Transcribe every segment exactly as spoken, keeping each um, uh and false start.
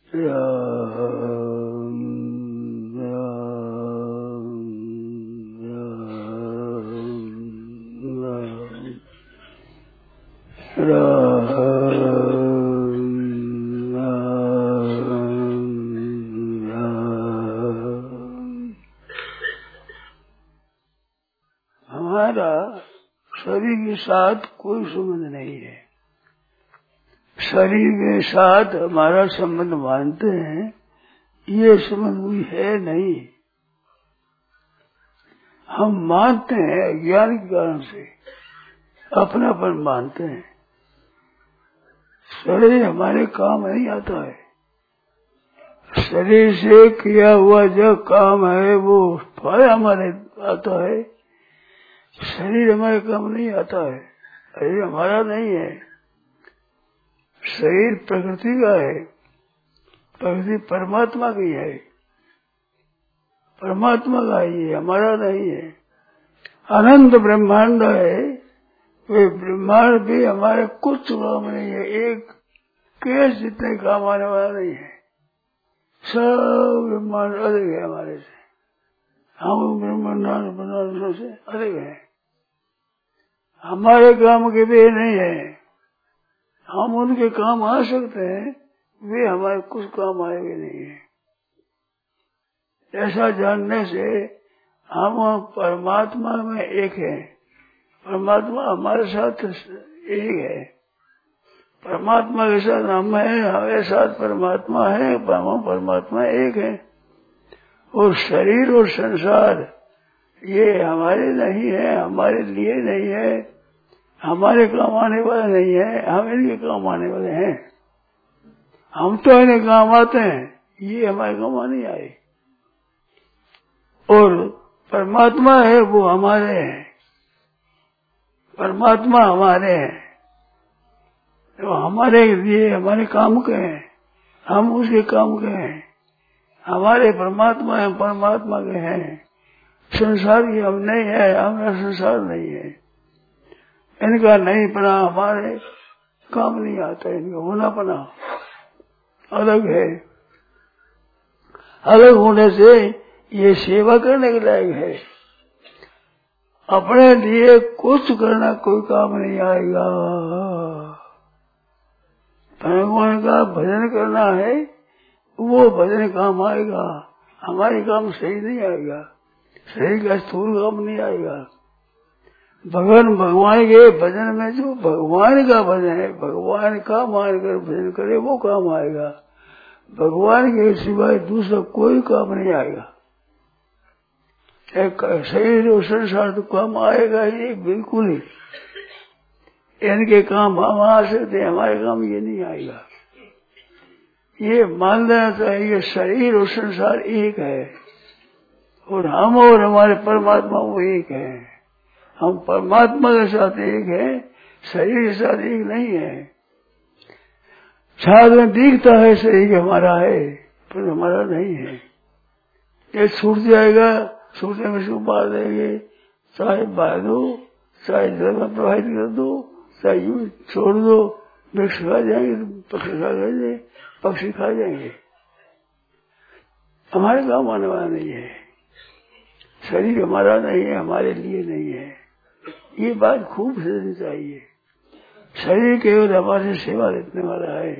राम राम राम राम। हमारा शरीर के साथ कोई संबंध नहीं है। शरीर के साथ हमारा संबंध मानते हैं, ये संबंध कोई है नहीं। हम मानते हैं अज्ञान के कारण से, अपनापन मानते हैं। शरीर हमारे काम नहीं आता है। शरीर से किया हुआ जो काम है वो फल हमारे आता है। शरीर हमारे काम नहीं आता है। शरीर हमारा नहीं है। शरीर प्रकृति का है। प्रकृति परमात्मा की है। परमात्मा का है, ये हमारा नहीं है। अनंत ब्रह्मांड है, वे ब्रह्मांड भी हमारे कुछ काम नहीं है। एक केस जितने काम आने वाला नहीं है। सब ब्रह्मांड अधिक है हमारे से। हम ब्रह्मांड बनाने से अधिक है। हमारे काम के भी नहीं है। हम उनके काम आ सकते हैं, वे हमारे कुछ काम आएंगे नहीं है। ऐसा जानने से हम परमात्मा में एक है। परमात्मा हमारे साथ एक है। परमात्मा के साथ हम हैं, हमारे साथ परमात्मा है। हम परमात्मा एक है। और शरीर और संसार ये हमारे नहीं है, हमारे लिए नहीं है, हमारे काम आने वाले नहीं है। हम इनके काम आने वाले हैं। हम तो इन्हें काम आते हैं, ये हमारे काम नहीं आए। और परमात्मा है वो हमारे हैं। परमात्मा हमारे हैं, तो हमारे लिए हमारे काम के हैं, हम उसके काम के हैं। हमारे परमात्मा है, परमात्मा के हैं। संसार की हम नहीं है, हमारा संसार नहीं है। इनका नहीं पना हमारे काम नहीं आता। इनका होना पना अलग है। अलग होने से ये सेवा करने के लायक है। अपने लिए कुछ करना कोई काम नहीं आएगा। भगवान का भजन करना है, वो भजन काम आएगा। हमारे काम सही नहीं आएगा। सही का स्थूल काम नहीं आएगा। भगवान भगवान के भजन में जो भगवान का भजन है, भगवान का मानकर भजन करे वो काम आएगा। भगवान के सिवाय दूसरा कोई काम नहीं आएगा। एक शरीर और संसार तो काम आएगा ही नहीं, बिल्कुल ही। इनके काम हम आ सकते, हमारे काम ये नहीं आएगा। ये मान लेना चाहिए, शरीर और संसार एक है और हम और हमारे परमात्मा वो एक है। हम परमात्मा के साथ एक है, शरीर के साथ एक नहीं है। साथ में दिखता है शरीर हमारा है, पर हमारा नहीं है। ये छूट जाएगा, छूटने में से बात देंगे। चाहे बाहर दो, चाहे जल में प्रवाहित कर दो, चाहे यूं छोड़ दो। वृक्ष खा जाएंगे, पक्षी खा जाएंगे, पक्षी खा जाएंगे। हमारे काम आने वाला नहीं है। शरीर हमारा नहीं है, हमारे लिए नहीं है। ये बात खूब समझनी चाहिए। शरीर केवल हमारे सेवा देने वाला है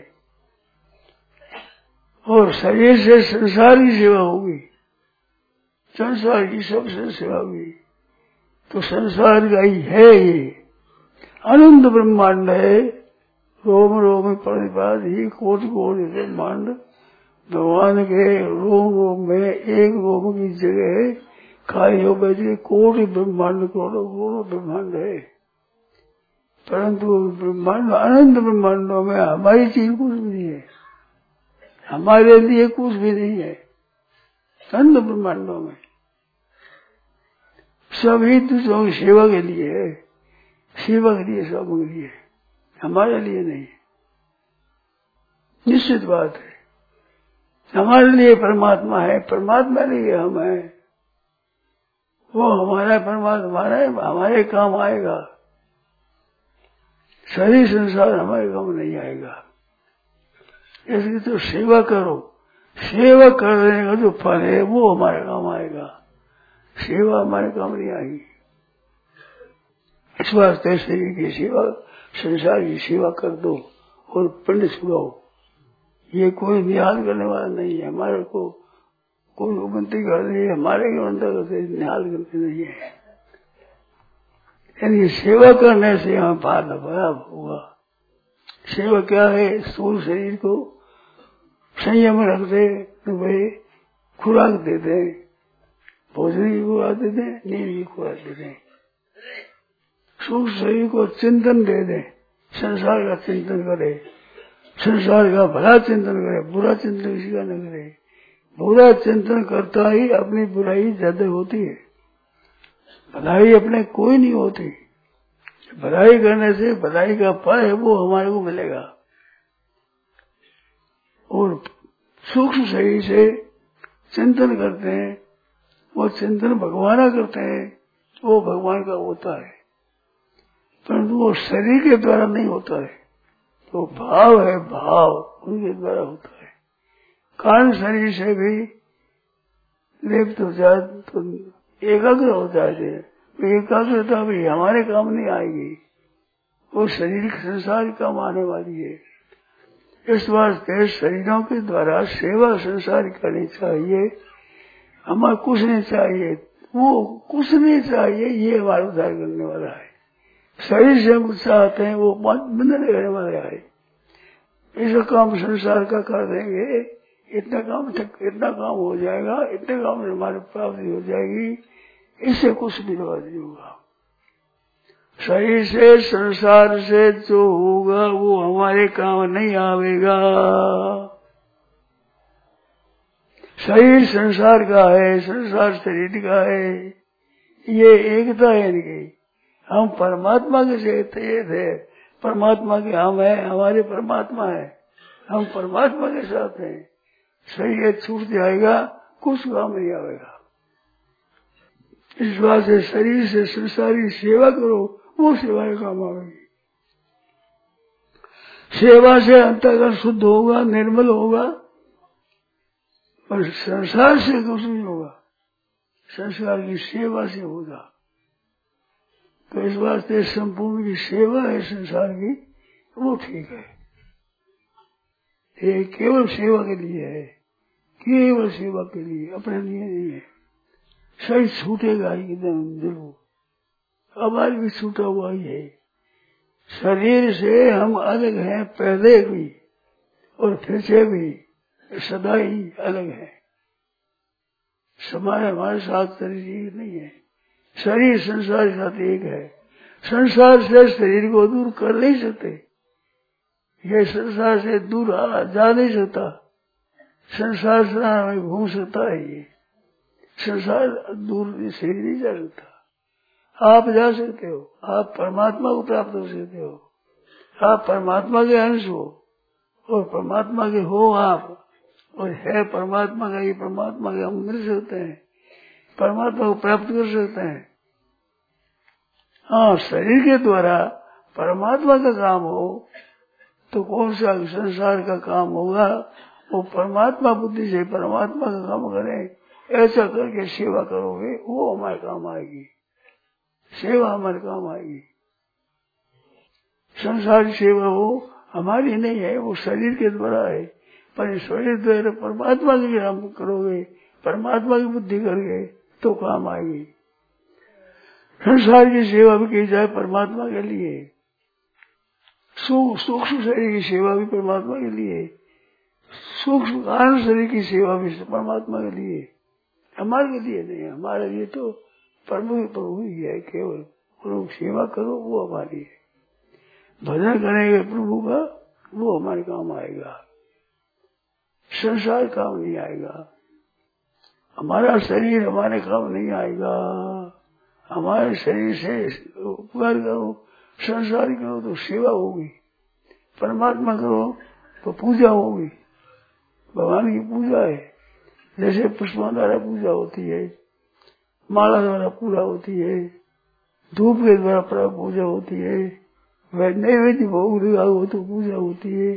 और शरीर से संसार की सेवा होगी। संसार की सबसे सेवा होगी तो संसार का ही है। ये अनंत ब्रह्मांड है। रोम रोम परिपाद ही कोटि कोटि ब्रह्मांड। भगवान के रोम रोम में एक रोम की जगह खाली हो बैठे कोटि ब्रह्मांड, करोड़ों करोड़ों ब्रह्मांड है। परंतु ब्रह्मांड, अनंत ब्रह्मांडों में हमारी चीज कुछ भी नहीं है। हमारे लिए कुछ भी नहीं है। अनंत ब्रह्मांडों में सभी दूसरों की सेवा के लिए है। सेवा के लिए, सब के लिए, हमारे लिए नहीं। निश्चित बात है। हमारे लिए परमात्मा है, परमात्मा लिए हम है। वो हमारा परमात्मा है, हमारे काम आएगा। शरीर संसार हमारे काम नहीं आएगा। इसकी तो सेवा करो, सेवा करने का जो फल है वो हमारे काम आएगा, सेवा हमारे काम नहीं आएगी। इस वास्ते शरीर की सेवा, संसार की सेवा कर दो और पंडित छुड़ाओ। ये कोई निहाल करने वाला नहीं है, हमारे को कोई उन्नति कर रही है, हमारे की अंतर्गत निहाल करते नहीं है। यानी सेवा करने से हमें फायदा बड़ा होगा। सेवा क्या है? स्थूल शरीर को संयम रखते, तो भाई खुराक देते, भोजन की खुराक देते, नींद की खुराक देते। सूक्ष्म शरीर को चिंतन दे दे, संसार का चिंतन करे, संसार का भला चिंतन करे, बुरा चिंतन किसी का न करे। बुरा चिंतन करता ही अपनी बुराई ज्यादा होती है, भलाई अपने कोई नहीं होती। भलाई करने से भलाई का फल है वो हमारे को मिलेगा। और सूक्ष्म शरीर से चिंतन करते हैं, वो चिंतन भगवान करते हैं, वो भगवान का होता है, परंतु वो शरीर के द्वारा नहीं होता है। तो भाव है, भाव उनके द्वारा होता है। कारण शरीर से भी लिप्त हो जाए तो एकाग्र हो जाते, एकाग्रता भी हमारे काम नहीं आएगी, वो शरीर संसार काम आने वाली है। इस वास्ते शरीरों के द्वारा सेवा संसार करनी चाहिए, हमारा कुछ नहीं चाहिए, वो कुछ नहीं चाहिए, ये हमारा उद्धार करने वाला है। शरीर से हम चाहते हैं वो बंधन करने वाला है। ऐसा काम संसार का कर देंगे, इतना काम इतना काम हो जाएगा, इतने काम में हमारी प्राप्ति हो जाएगी, इससे कुछ भी नहीं होगा। शरीर से संसार से जो होगा वो हमारे काम नहीं आवेगा। शरीर संसार का है, संसार शरीर का है, ये एकता है इनकी। हम परमात्मा के साथ थे, परमात्मा के हम है, हमारे परमात्मा है, हम परमात्मा के साथ हैं। शरीर छूट जाएगा, कुछ काम नहीं आएगा। इस बात से शरीर से संसार की सेवा करो, वो सेवा का काम आएगी। सेवा से अंतःकरण शुद्ध होगा, निर्मल होगा, और संसार से कुछ नहीं होगा, संसार की सेवा से होगा। तो इस वास्ते संपूर्ण की सेवा है संसार की, वो ठीक है। ये केवल सेवा के लिए है, केवल सेवा के लिए, अपने लिए नहीं है। शरीर छूटेगा ही एकदम जरूर, हमारी भी छूटा हुआ ही है। शरीर से हम अलग हैं, पहले भी और फिर से भी सदा ही अलग है। समय हमारे साथ शरीर नहीं है, शरीर संसार के साथ एक है। संसार से शरीर को दूर कर नहीं सकते, ये संसार से दूर जा नहीं सकता, संसार से हमें घूम सकता है। ये संसार दूर शरीर नहीं जा सकता। आप जा सकते हो, आप परमात्मा को प्राप्त हो सकते हो, आप परमात्मा के अंश हो और परमात्मा के हो आप, और है परमात्मा का, ये परमात्मा के हम मिल सकते हैं, परमात्मा को प्राप्त कर सकते हैं। हाँ, शरीर के द्वारा परमात्मा का काम हो तो कौन सा संसार का काम होगा? वो परमात्मा बुद्धि से परमात्मा का काम करें, ऐसा करके सेवा करोगे, वो हमारे काम आएगी, सेवा हमारे काम आएगी। संसार की सेवा हो हमारी नहीं है, वो शरीर के द्वारा है, पर शरीर द्वारा परमात्मा के काम करोगे, परमात्मा की बुद्धि करोगे तो काम आएगी। संसार की सेवा भी की जाए परमात्मा के लिए, सूक्ष्म शरीर की सेवा भी परमात्मा के लिए, सूक्ष्म कारण शरीर की सेवा भी परमात्मा के लिए, हमारे के लिए नहीं है। हमारे लिए तो प्रभु ही प्रभु ही है, केवल प्रभु सेवा करो वो हमारी है। भजन करेंगे प्रभु का, वो हमारे काम आएगा, संसार काम नहीं आएगा। हमारा शरीर हमारे काम नहीं आएगा। हमारे शरीर से उपकार करो, संसार करो तो सेवा होगी, परमात्मा करो तो पूजा होगी, भगवान की पूजा है। जैसे पुष्पों द्वारा पूजा होती है, माला द्वारा पूजा होती है, धूप के द्वारा पूजा होती है, वह नैवेद्य भोग लगाओ तो पूजा होती है।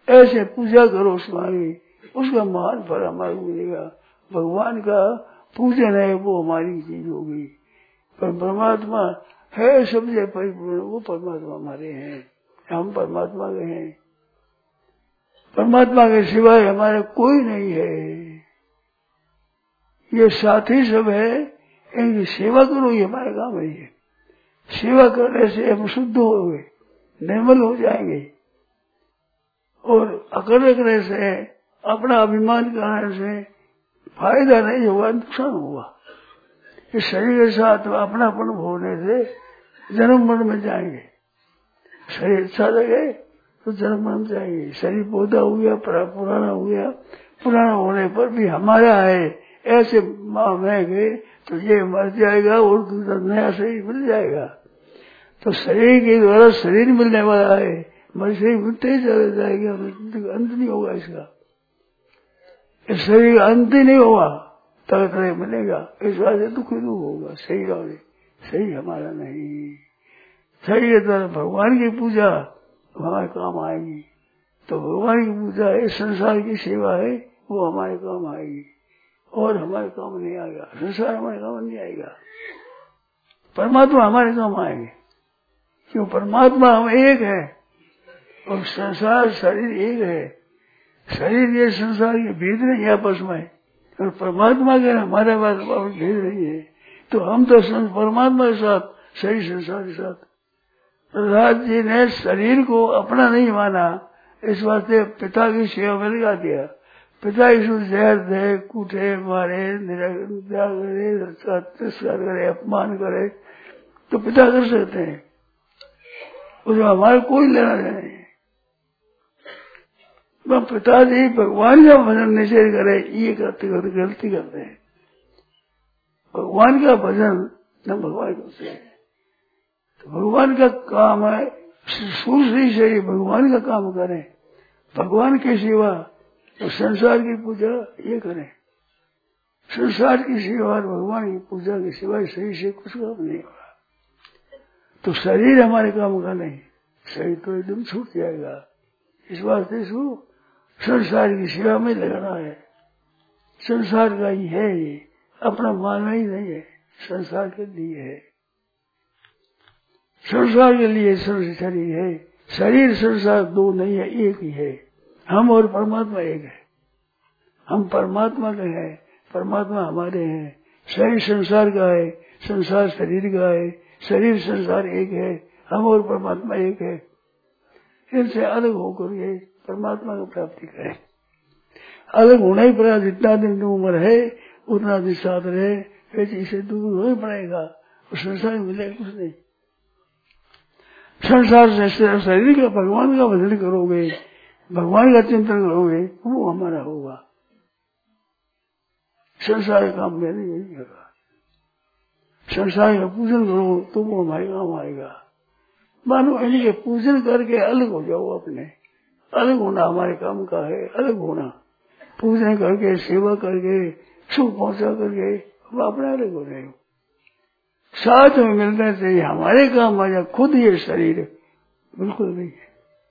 ऐसे पूजा करो स्वामी, उसका महान फल हमारे मिलेगा। भगवान का पूजन है वो हमारी चीज होगी। पर परमात्मा है सबसे परिपूर्ण, वो परमात्मा हमारे हैं, हम परमात्मा के हैं। परमात्मा के सिवाय हमारे कोई नहीं है। ये साथी सब है, इनकी सेवा करो, ये हमारा काम है। ये सेवा करने से हम शुद्ध हो गए, निर्मल हो जाएंगे। और अकड़ रखने से, अपना अभिमान कराने से फायदा नहीं होगा, नुकसान होगा। इस शरीर के साथ अपनापन होने से जन्म मरण में जाएंगे। शरीर अच्छा लगे तो जन्म मरण जाएंगे। शरीर पौधा हो गया, पुराना हो गया, पुराना होने पर भी हमारा है ऐसे माँ में गए तो ये मर जाएगा और दूसरा नया शरीर मिल जाएगा। तो शरीर के द्वारा शरीर मिलने वाला है, मर शरीर मिलते ही चला जाएगा, अंत नहीं होगा इसका। इस शरीर का अंत ही नहीं होगा, तरह तरह मिलेगा। इस बात से दुख ही दुख होगा। शरीर वाले शरीर हमारा नहीं। शरीर के द्वारा भगवान की पूजा हमारे काम आएगी। तो भगवान की पूजा है, संसार की सेवा है, वो हमारे काम आएगी। और हमारे काम नहीं आएगा, संसार हमारे काम नहीं आएगा। परमात्मा हमारे काम आएंगे, क्यों? परमात्मा हम एक है और संसार शरीर एक है। शरीर ये संसार के भेद नहीं है आपस में, और परमात्मा के हमारे पास भेद नहीं है। तो हम तो परमात्मा के साथ, शरीर संसार के साथ। प्रहलाद जी ने शरीर को अपना नहीं माना, इस वास्ते पिता की सेवा में लगा दिया। पिता यीशु जहर दे, कूटे, मारे, निराकरण करे, तिरस्कार करे, अपमान करे, तो पिता कर सकते हैं, उसमें हमारे कोई लेना देना नहीं। पिताजी भगवान का भजन निषेध करे, ये करते करते गलती करते हैं। भगवान का भजन न भगवान करते हैं। तो भगवान का काम है, सूर्य से ही भगवान का काम करें, भगवान की सेवा। तो संसार की पूजा ये करें। संसार की सेवा और भगवान की पूजा की सिवाय शरीर से कुछ काम नहीं होगा। तो शरीर हमारे काम का नहीं, शरीर तो एकदम छूट जाएगा। इस वास्ते इसको संसार की सेवा में लगाना है। संसार का ही है ये, अपना मानना ही नहीं है, संसार के लिए है। संसार के लिए शरीर है। शरीर संसार दो नहीं है, एक ही है। हम और परमात्मा एक है। हम परमात्मा के हैं, परमात्मा हमारे हैं। शरीर संसार का है, संसार शरीर का है। शरीर संसार एक है, हम और परमात्मा एक है। इनसे अलग होकर ये परमात्मा की प्राप्ति करें। अलग होना ही पड़ा। जितना दिन की उम्र है उतना दिन साथ रहे, फिर इसे दूर हो ही पड़ेगा। और संसार मिलेगा कुछ नहीं। संसार से शरीर का भगवान का भजन करोगे, भगवान का चिंतन करोगे, वो हमारा होगा। संसार का काम में नहीं होगा। संसार का पूजन करो तो वो हमारे काम आएगा। मानो इनके पूजन करके अलग हो जाओ। अपने अलग होना हमारे काम का है। अलग होना, पूजन करके, सेवा करके, सुख पहुंचा करके हम अपने अलग हो रहे हो। साथ में मिलने से हमारे काम आ जाए। खुद ये शरीर बिल्कुल नहीं है।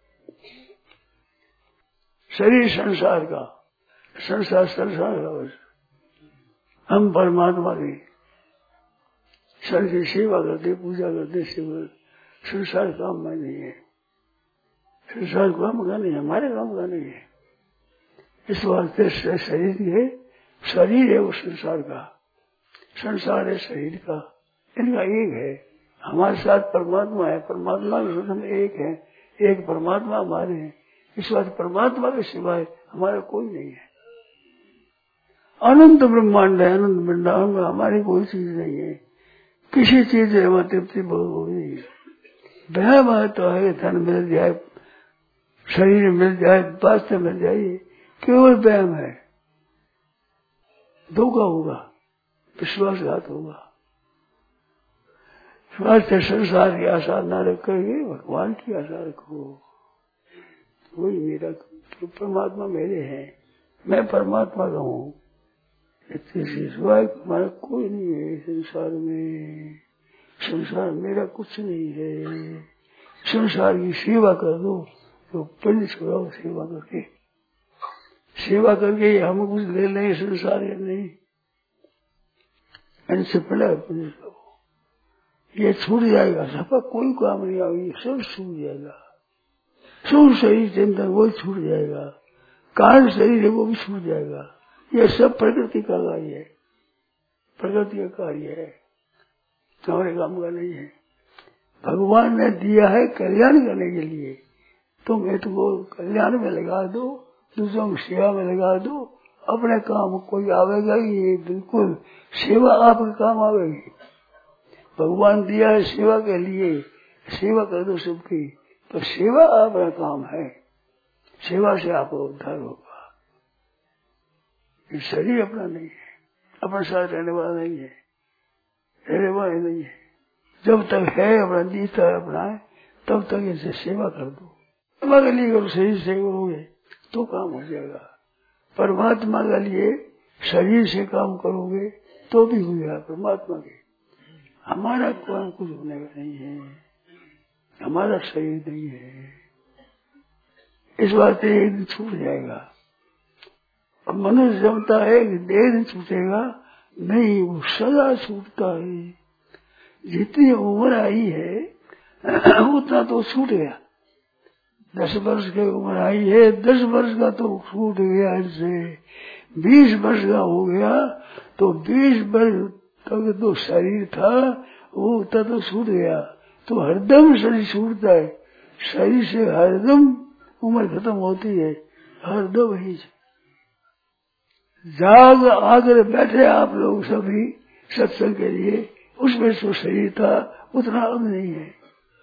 शरीर संसार का, संसार संसार का बस। हम परमात्मा की सर की सेवा करते, पूजा करते, सेवा। संसार काम में नहीं है। संसार काम का नहीं, हमारे काम का नहीं है। इस वास्ते शरीर है, शरीर है वो संसार का, संसार है शरीर का। इनका एक है। हमारे साथ परमात्मा है, परमात्मा के साथ हम एक है। एक परमात्मा हमारे हैं। इस बात परमात्मा के सिवाय हमारा कोई नहीं है। अनंत ब्रह्मांड है, अनंत वृंदावन में हमारी कोई चीज नहीं है। किसी चीज से हमारी तृप्ति बहुत नहीं है। वह तो है, धन मिल जाए, शरीर मिल जाए, स्वास्थ्य मिल जाए, केवल व्यायाम है। धोखा होगा, विश्वासघात होगा। स्वास्थ्य संसार की आशा न रख करके भगवान की आशा रखो। वही मेरा परमात्मा मेरे हैं, मैं परमात्मा का हूँ। इससे सिवाय हमारा कोई नहीं है संसार में। संसार मेरा कुछ नहीं है। संसार की सेवा कर दो, तो पिंड छोड़ाओ सेवा करके, सेवा करके हम कुछ ले लें संसार या नहीं, इनसे पहले पिंड छोड़ो, ये छूट जाएगा, सबका कोई काम नहीं आएगी, सब छूट जाएगा, सब शरीर चिंतन वो छूट जाएगा, कारण शरीर है वो भी छूट जाएगा, ये सब प्रकृति का कार्य है, प्रकृति का कार्य है, हमारे काम का नहीं है। भगवान ने दिया है कल्याण करने के लिए, तुम ये तुमको कल्याण में लगा दो, दूसरों की सेवा में लगा दो, अपने काम कोई आवेगा ही, ये बिल्कुल सेवा आपके काम आवेगी। भगवान दिया है सेवा के लिए, सेवा कर दो सबकी, तो सेवा आपका काम है, सेवा से आपको उद्धार होगा। ये शरीर अपना नहीं है, अपने साथ रहने वाला नहीं है, रहने वाला नहीं है, जब तक है अपना जीता है अपना है, तब तक इसे सेवा कर दो। सेवा के लिए अगर शरीर से करोगे तो काम हो जाएगा, परमात्मा के लिए शरीर से काम करोगे तो भी हो जाएगा परमात्मा के। हमारा काम कुछ होने का नहीं है, हमारा शरीर नहीं है, इस बात एक दिन छूट जाएगा। अब मनुष्य जमता है कि देह दिन छूटेगा नहीं, वो सदा छूटता है। जितनी उम्र आई है उतना तो छूट गया, दस वर्ष की उम्र आई है, दस वर्ष का तो छूट गया, इनसे बीस वर्ष का हो गया तो बीस वर्ष तक तो शरीर था वो उतना तो छूट गया, तो हरदम शरीर छूटता है, शरीर से हरदम उम्र खत्म होती है, हरदम ही। जाग आकर बैठे आप लोग सभी सत्संग के लिए, उसमें जो शरीर था उतना अब नहीं है।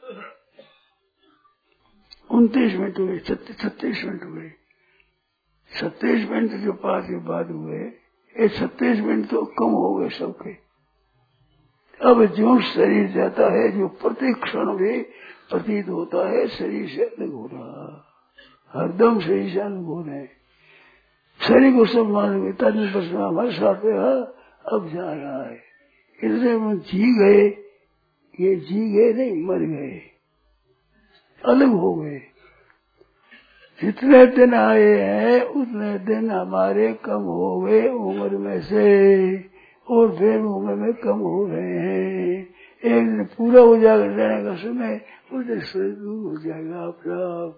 उनतीस मिनट हुए, छत्तीस मिनट हुए, सत्ताईस मिनट जो पास के बाद हुए, ये सत्ताईस मिनट तो कम हो गए सबके। अब जो शरीर जाता है, जो प्रत्येक क्षण में प्रतीत होता है शरीर से अलग हो रहा, हरदम शरीर से अलग हो रहे, शरीर को सब मानोगे तभी बस हमारे साथ रहा, अब जा रहा है, इसलिए हम जी गए, ये जी गए नहीं मर गए, अलग हो गए। जितने दिन आए हैं उतने दिन हमारे कम हो गए उम्र में से, और फिर उम्र में कम हो रहे हैं। एक दिन पूरा हो जाएगा रहने का समय, उस दिन शरीर दूर हो जाएगा अपना।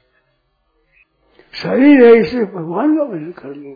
शरीर है इसे भगवान का भजन कर लो,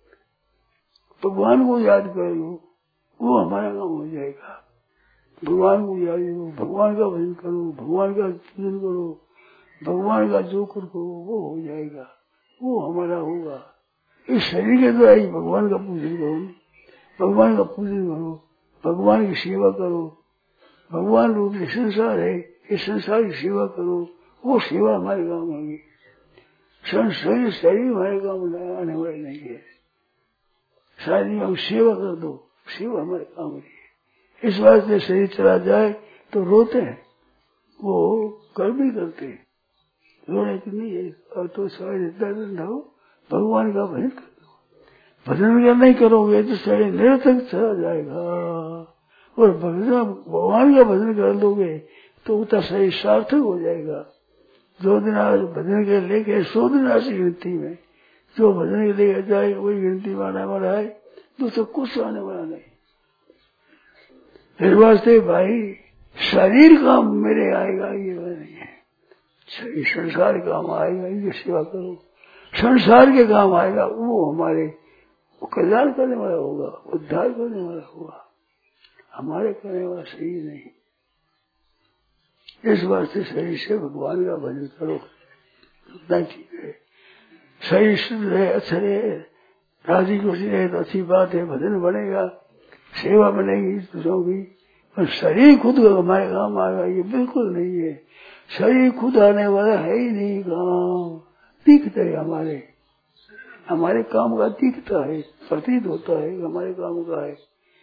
भगवान को याद कर लो, वो हमारा काम हो जाएगा। भगवान को याद करो, भगवान का भजन करो, भगवान का पूजन करो, भगवान का जो कर करो वो हो जाएगा, वो हमारा होगा। इस शरीर के द्वारा ही भगवान का पूजन करो, भगवान का पूजन करो, भगवान की सेवा करो, भगवान रूप से संसार है, इस संसार की सेवा करो, वो सेवा हमारे काम आएगी। संसार शरीर हमारे काम आने वाले नहीं है, शारीरिक हम सेवा कर दो, सेवा हमारे काम नहीं है। इस बात से शरीर चला जाए तो रोते हैं, वो कर भी करते हैं, रोने की नहीं है। और तो सारे दर्द हो, भगवान का भजन कर दो, भजन अगर नहीं करोगे तो शरीर निरर्थक चला जाएगा, और भगवान भगवान का भजन कर लोगे तो उतना शरीर सार्थक हो जाएगा। दो दिन आज भजन के लेके सौ दिन ऐसी गिनती में, जो भजन के लेकर जाएगा वही गिनती में आने वाला है, दूसरा कुछ आने वाला नहीं। इस वास्ते भाई शरीर काम मेरे आएगा ये नहीं है, शरीर संसार काम आएगा, ये सेवा करो, संसार के काम आएगा, वो हमारे कल्याण करने वाला होगा, उद्धार करने वाला होगा, हमारे करने वाला शरीर नहीं। इस वास्ते शरीर से भगवान का भजन करो, उतना ठीक है। शरीर शुद्ध रहे, अच्छा रहे, राजी खुशी रहे तो अच्छी बात है, भजन बनेगा, सेवा बनेगी दूसरों की। पर शरीर खुद हमारे काम आएगा ये बिल्कुल नहीं है, शरीर खुद आने वाला है ही नहीं काम, दिखता है हमारे हमारे काम का दिखता है, प्रतीत होता है हमारे काम का है।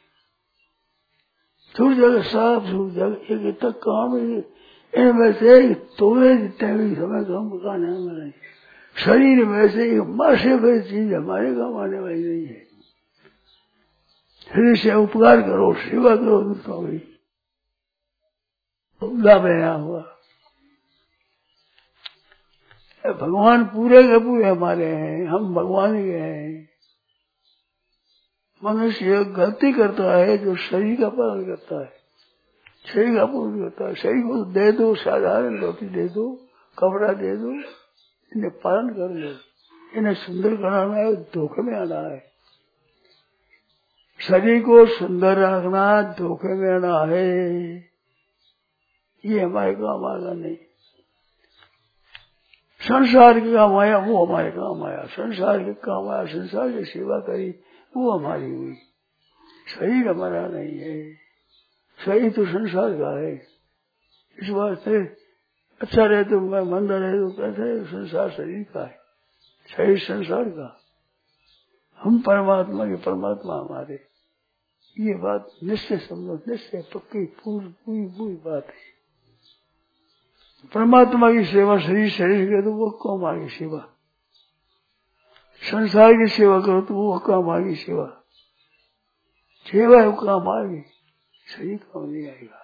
छूट जाएगा, साफ छूट जाएगा, एक तक काम है इनमें से तोड़े जितने भी समय काम का नाम नहीं। शरीर में से एक मासे भरी चीज हमारे काम आने वाली नहीं है। शरीर से उपकार करो, सेवा करो, दूसरों की लाभ लेना हुआ। भगवान पूरे के पूरे हमारे हैं, हम भगवान के हैं। मनुष्य गलती करता है जो शरीर का पालन करता है, शरीर का पूर्ण करता है। शरीर को दे दो, साधारण रोटी दे दो, कपड़ा दे दो, इन्हें पालन कर लो, इन्हें सुंदर बनाना है, धोखे में आना है। शरीर को सुंदर रखना धोखे में आना है, ये हमारे काम आएगा नहीं। संसार के काम आया वो हमारे काम आया, संसार के काम आया, संसार की सेवा करी वो हमारी हुई। शरीर हमारा नहीं है, शरीर तो संसार का है। इस वास्ते अच्छा रहे तो मैं मंदा रहे तो कैसे, संसार शरीर का है, शरीर संसार का, हम परमात्मा के, परमात्मा हमारे। ये बात निश्चय समझो, निश्चय पक्की पूरी पूरी पूरी बात है। परमात्मा की सेवा शरीर शरीर के तो वो काम आगे सेवा, संसार की सेवा करो तो वो काम आगे सेवा, सेवा है वो काम आगे, शरीर काम नहीं आएगा।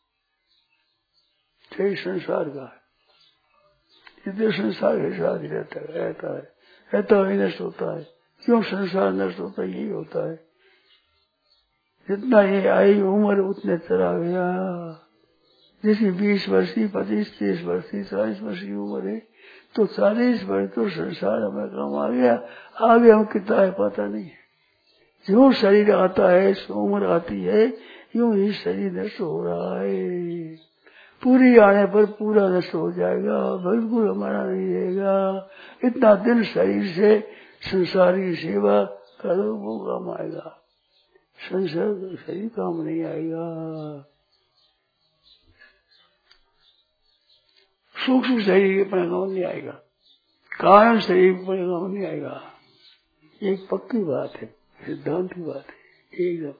शरीर संसार का है, इतने संसार के साथ रहता है, रहता है रहता है नष्ट होता है। क्यों संसार नष्ट होता है? यही होता है, जितना ये आई उम्र उतने चला गया। जैसे बीस वर्ष की, पच्चीस तीस वर्ष की, चालीस वर्ष की उम्र है तो चालीस वर्ष तो संसार हमें काम आ गया, आगे हम कितना है पता नहीं है। जो शरीर आता है, उम्र आती है, यूं ही शरीर नष्ट हो रहा है। पूरी आने पर पूरा नष्ट हो जाएगा, बिल्कुल हमारा नहीं रहेगा। इतना दिन शरीर से संसार की सेवा करो वो काम आएगा, संसार शरीर काम नहीं आएगा। सूक्ष्म शरीर पर काम नहीं आएगा, कारण शरीर पर काम नहीं आएगा। एक पक्की बात है, सिद्धांत की बात है एकदम।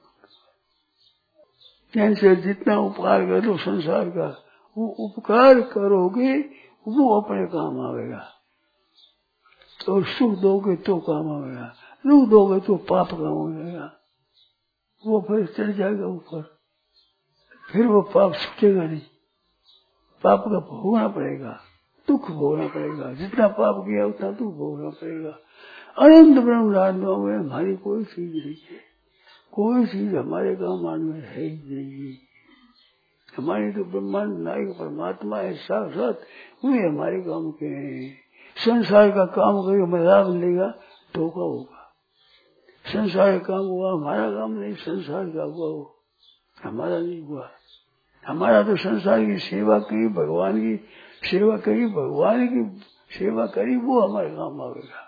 जैसे जितना उपकार करो संसार का, वो उपकार करोगे वो अपने काम आवेगा। तो सुख दोगे तो काम आवेगा, दुख दोगे तो पाप काम आवेगा। वो फिर चढ़ जाएगा ऊपर, फिर वो पाप छूटेगा नहीं, पाप का भोगना पड़ेगा, दुख भोगना पड़ेगा। जितना पाप किया उतना दुख भोगना पड़ेगा। अनंत ब्रह्मांडों में हमारी कोई चीज नहीं है, कोई चीज हमारे काम में है ही नहीं। हमारी तो ब्रह्मांड नायक परमात्मा है साक्षात, वे हमारे काम के हैं। संसार का काम करके हमें लाभ मिलेगा, धोखा होगा। संसार का काम हुआ हमारा काम नहीं, संसार का हुआ वो हमारा नहीं हुआ। हमारा तो संसार की सेवा की, भगवान की सेवा करी, भगवान की सेवा करी, वो हमारे काम आवेगा।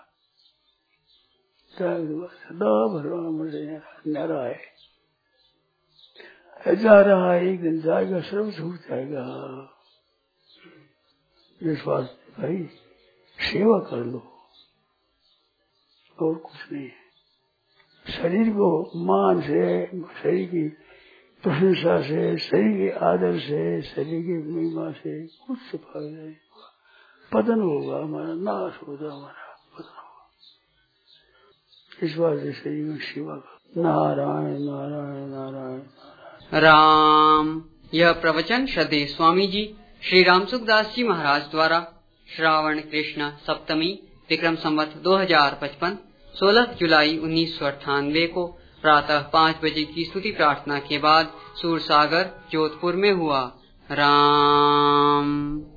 सदा भगवान न्यारा है, जा रहा है, एक दिन जाएगा, सब छूट जाएगा। विश्वास भाई सेवा कर लो और कुछ नहीं है। शरीर को मान से, शरीर की प्रशंसा से, शरीर के आदर से, शरीर की महिमा से कुछ से फायदा नहीं होगा। पतन होगा हमारा, नाश होगा हमारा, पतन होगा। इस बात से शरीर में सेवा कर। नारायण नारायण नारायण नारायण। राम। यह प्रवचन श्रद्धेय स्वामी जी श्री राम सुखदास जी महाराज द्वारा श्रावण कृष्ण सप्तमी विक्रम संवत दो हजार पचपन सोलह जुलाई उन्नीस सौ अट्ठानवे को प्रातः पाँच बजे की स्तुति प्रार्थना के बाद सूरसागर जोधपुर में हुआ। राम।